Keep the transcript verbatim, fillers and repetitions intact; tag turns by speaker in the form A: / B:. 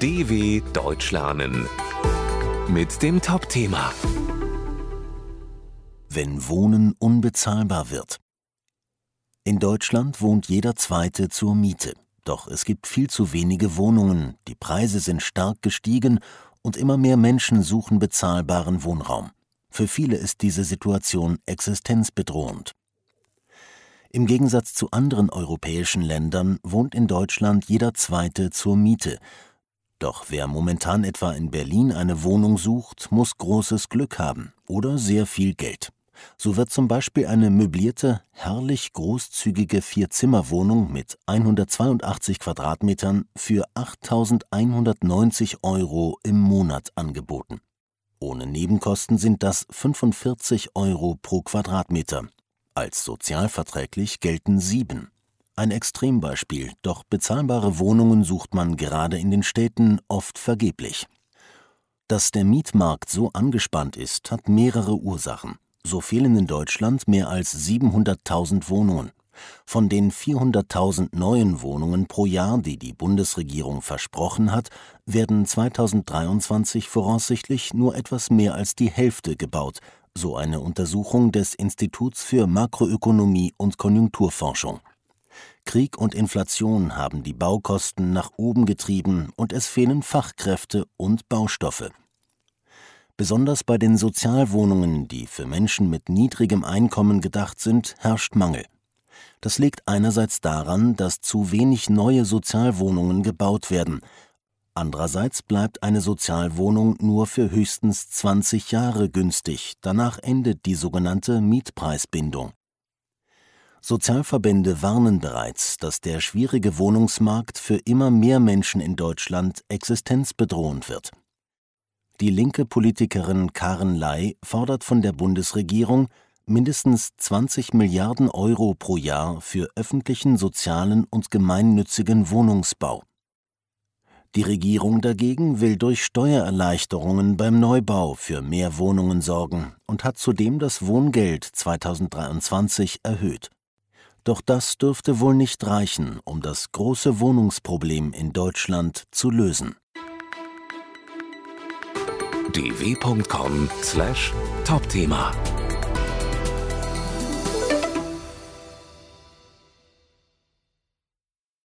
A: D W Deutsch lernen mit dem Top-Thema:
B: Wenn Wohnen unbezahlbar wird. In Deutschland wohnt jeder Zweite zur Miete. Doch es gibt viel zu wenige Wohnungen, die Preise sind stark gestiegen und immer mehr Menschen suchen bezahlbaren Wohnraum. Für viele ist diese Situation existenzbedrohend. Im Gegensatz zu anderen europäischen Ländern wohnt in Deutschland jeder Zweite zur Miete. Doch wer momentan etwa in Berlin eine Wohnung sucht, muss großes Glück haben oder sehr viel Geld. So wird zum Beispiel eine möblierte, herrlich großzügige Vier-Zimmer-Wohnung mit hundertzweiundachtzig Quadratmetern für achttausendeinhundertneunzig Euro im Monat angeboten. Ohne Nebenkosten sind das fünfundvierzig Euro pro Quadratmeter. Als sozialverträglich gelten sieben. Ein Extrembeispiel, doch bezahlbare Wohnungen sucht man gerade in den Städten oft vergeblich. Dass der Mietmarkt so angespannt ist, hat mehrere Ursachen. So fehlen in Deutschland mehr als siebenhunderttausend Wohnungen. Von den vierhunderttausend neuen Wohnungen pro Jahr, die die Bundesregierung versprochen hat, werden zweitausenddreiundzwanzig voraussichtlich nur etwas mehr als die Hälfte gebaut, so eine Untersuchung des Instituts für Makroökonomie und Konjunkturforschung. Krieg und Inflation haben die Baukosten nach oben getrieben und es fehlen Fachkräfte und Baustoffe. Besonders bei den Sozialwohnungen, die für Menschen mit niedrigem Einkommen gedacht sind, herrscht Mangel. Das liegt einerseits daran, dass zu wenig neue Sozialwohnungen gebaut werden. Andererseits bleibt eine Sozialwohnung nur für höchstens zwanzig Jahre günstig, danach endet die sogenannte Mietpreisbindung. Sozialverbände warnen bereits, dass der schwierige Wohnungsmarkt für immer mehr Menschen in Deutschland existenzbedrohend wird. Die linke Politikerin Karen Ley fordert von der Bundesregierung mindestens zwanzig Milliarden Euro pro Jahr für öffentlichen, sozialen und gemeinnützigen Wohnungsbau. Die Regierung dagegen will durch Steuererleichterungen beim Neubau für mehr Wohnungen sorgen und hat zudem das Wohngeld zweitausenddreiundzwanzig erhöht. Doch das dürfte wohl nicht reichen, um das große Wohnungsproblem in Deutschland zu lösen.
A: d w punkt com slash Top-Thema